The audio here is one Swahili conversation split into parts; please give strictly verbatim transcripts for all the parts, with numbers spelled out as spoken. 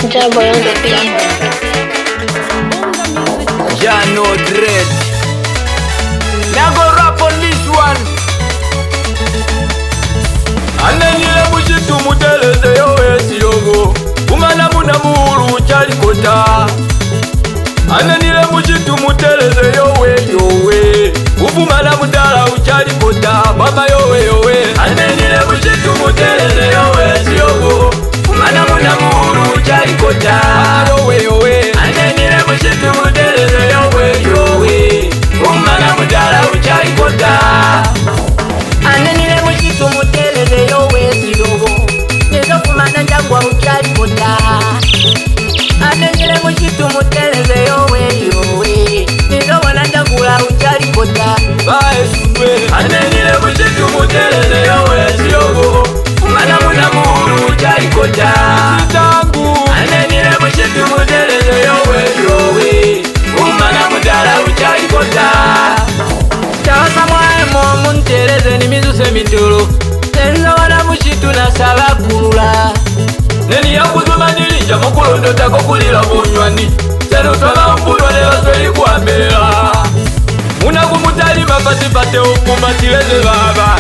Jabba on the beat. Yeah, no dread. Now go rap on this one. Ananyile mushitu muteleze yowe siyogo Umana muna muru chali kota Ananyile mushitu muteleze yowe yowe Ufumana mudala uchali kota Mama yowe yowe Ananyile mushitu muteleze yowe siyogo Umana muna muru chali kota Yowe yowe Ananyile mushitu muteleze yowe yowe Umana mudala uchali kota Ananyile mushitu muteleze yowe siyogo Nizo kumana njangwa uchali kota Ananyile mushitu muteleze yowe yowe Nizo wana njangula uchali kota Bae sunwe Ananyile mushitu muteleze yowe siyogo Umana muna muru uchali kota Sitangu Ananyile mushitu muteleze yowe yowe Umana mudala uchali kota Chawasa mwaemo munteleze ni mizuse mitulu Tenza wana mushitu na saba kulula Neni ya kuzuma nilija mukulondo tako kulila bunywani Senu twala mpuno leo sweli kuambela Muna kumutali mafasi pate ukuma tileze baba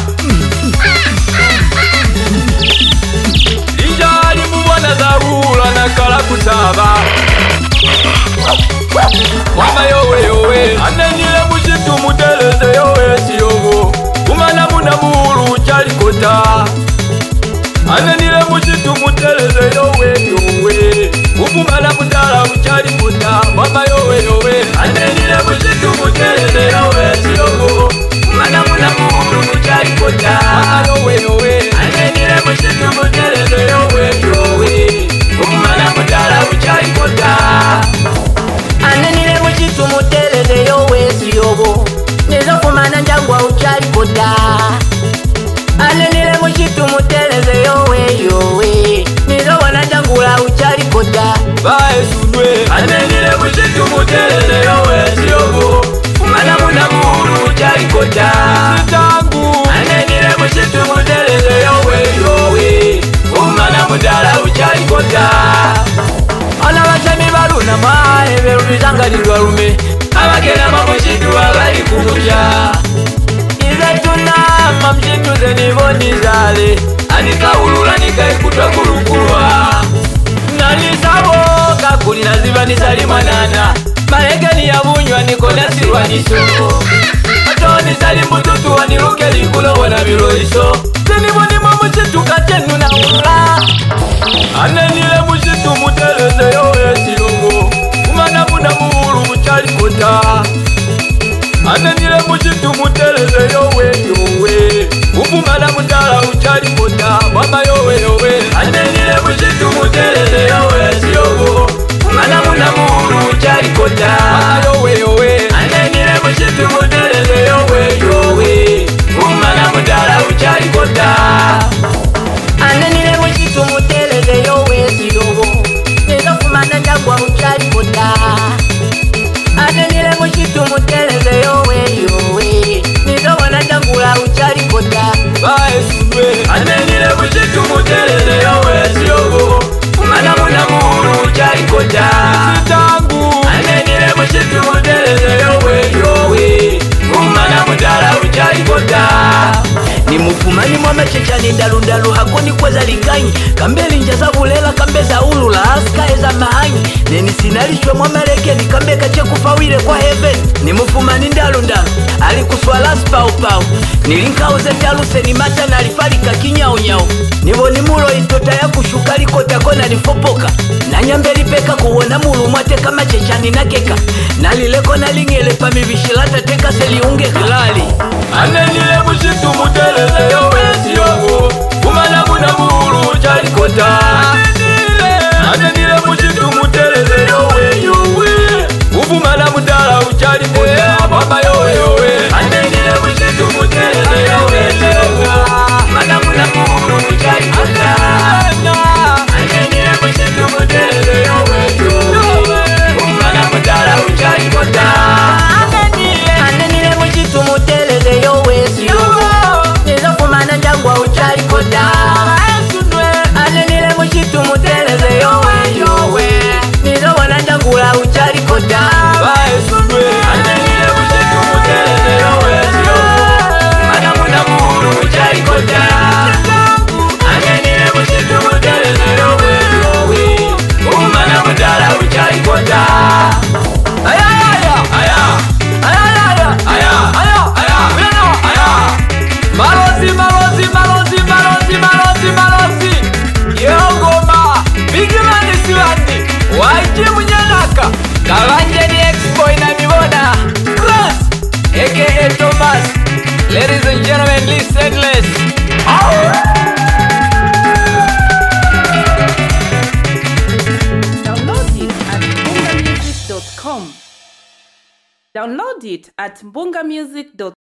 Lija ali mubwana zarula na kala kusaba Mama yowe yowe Ananyile mushitu muteleze yowe siyogo Umana muna muru chali kota Ananyile mushitu muteleze yowe yowe Ufumana mudala uchali kota Mama yowe yowe Ananyile mushitu muteleze yowe siyogo Umana muna muru chali kota Mama yowe yowe Ananyile mushitu muteleze yowe yowe Umana mudala uchali kota Ananyile mushitu muteleze yowe siyogo Nizo kumana njangwa uchali kota Ananyile mushitu muteleze yowe yowe Nizo wana njangula uchali kota Bae sunwe Ananyile mushitu muteleze yowe siyogo Umana muna muru uchali kota Sitangu Ananyile mushitu muteleze yowe yowe Umana mudala uchali kota Ona basemi baluna mae berumizanga lidwa lume Abagena mamushitu wagali kumuja Ize tunama mshitu zeniboni zale Anika ulula nikaikutwa kulukulwa Nanisaboka kulina ziba nisali manana Maregeni ya bunywa nikona silwa niso Atoni sali mbututu waniruke likulo wana miloiso Zeniboni mamushitu katenu na ula Ananyile mushitu muteleze yowe siyogo Umana muna muru uchali kota Ananyile mushitu muteleze yowe yowe Ufumana mudala uchali kota Mama yowe yowe Ananyile mushitu muteleze yowe siyogo Umana muna muru uchali kota Mama yowe yowe Ananyile mushitu muteleze yowe yowe Umana mudala uchali kota Ananyile mushitu muteleze yowe siyogo Nizo kumana njangwa uchali kota Ananyile mushitu muteleze yowe yowe Nizo wana njangula uchali kota Bae sunwe Ananyile mushitu muteleze yowe siyogo Umana muna muru uchali kota Sitangu Ananyile mushitu muteleze yowe yowe Umana mudala uchali kota Ni mufumani mwa machechani ndalundalu hakoni kweza likanyi Kambeli njaza bulela kambeza ulula aska eza mahanyi Neni sinalishwe mwa marekeni kambe kache kufawile kwa heaven Ni mufumani ndalundalu alikuswala spau pau Nilinkauze taluse ni mata na alifalika kinyao nyao Nivo ni mulo itota ya kushuka likota kona nifopoka Na nyambeli peka kuwona mulu mwateka machechani na keka Nalileko na lingele pamivishilata teka seliunge kilali Ananyile mushitu muteleze yowe siyogo Umana muna muru uchali kota Ananyile mushitu muteleze yowe yowe Ufumana mudala uchali kota Mama yowe yowe Ananyile mushitu muteleze yowe siyogo Umana muna muru uchali kota Ananyile mushitu muteleze yowe yowe Umana mudala uchali kota Ananyile mushitu muteleze yowe siyogo Nizo kumana njangwa Jim Nyanaka Kalanje ni X-Boy na Mibona Plus aka Thomas. Ladies and gentlemen, listen less. Download it at bunga music dot com. Download it at bunga music dot